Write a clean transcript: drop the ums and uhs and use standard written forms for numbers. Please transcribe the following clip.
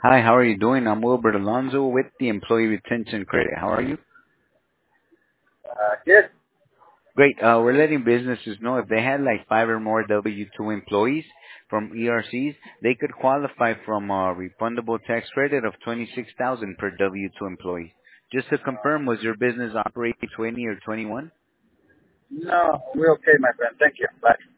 Hi, how are you doing? I'm Wilbert Alonso with the Employee Retention Credit. How are you? Yes. Great. We're letting businesses know if they had like five or more W-2 employees from ERCs, they could qualify from a refundable tax credit of 26,000 per W-2 employee. Just to confirm, was your business operating 20 or 21? No, we're okay, my friend. Thank you. Bye.